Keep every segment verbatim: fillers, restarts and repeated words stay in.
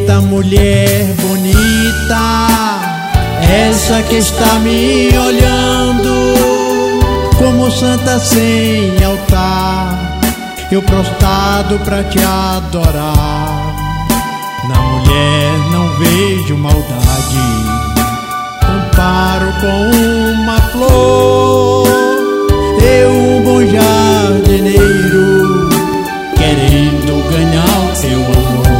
Eita mulher bonita, essa que está me olhando, como santa sem altar, eu prostrado pra te adorar. Na mulher não vejo maldade, comparo com uma flor. Eu, um bom jardineiro, querendo ganhar o teu amor.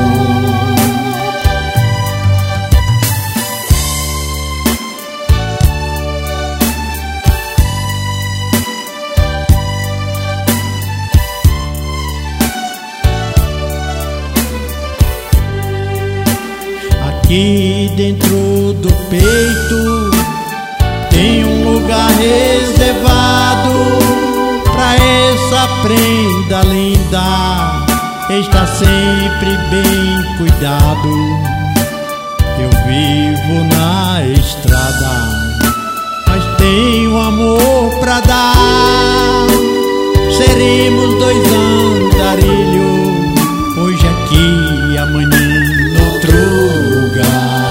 Aqui dentro do peito tem um lugar reservado pra essa prenda linda, está sempre bem cuidado. Eu vivo na estrada, mas tenho amor pra dar. Seremos dois andarilhos, hoje aqui, amanhã noutro lugar.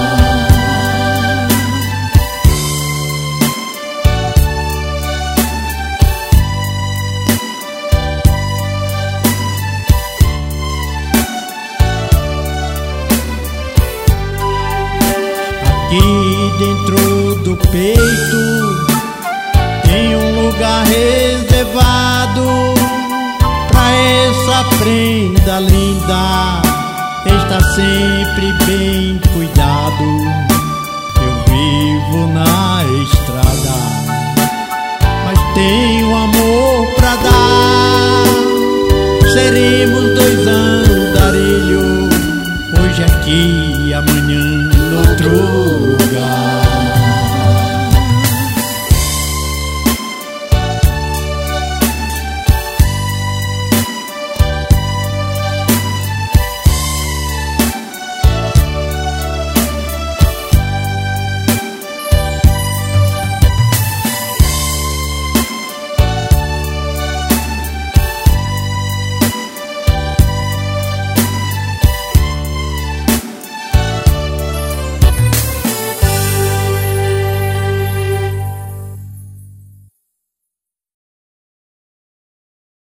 Aqui dentro do peito tem um lugar reservado pra essa prenda linda, está sempre bem cuidado. Eu vivo na estrada, mas tenho amor pra dar. Seremos dois andarilhos, hoje aqui,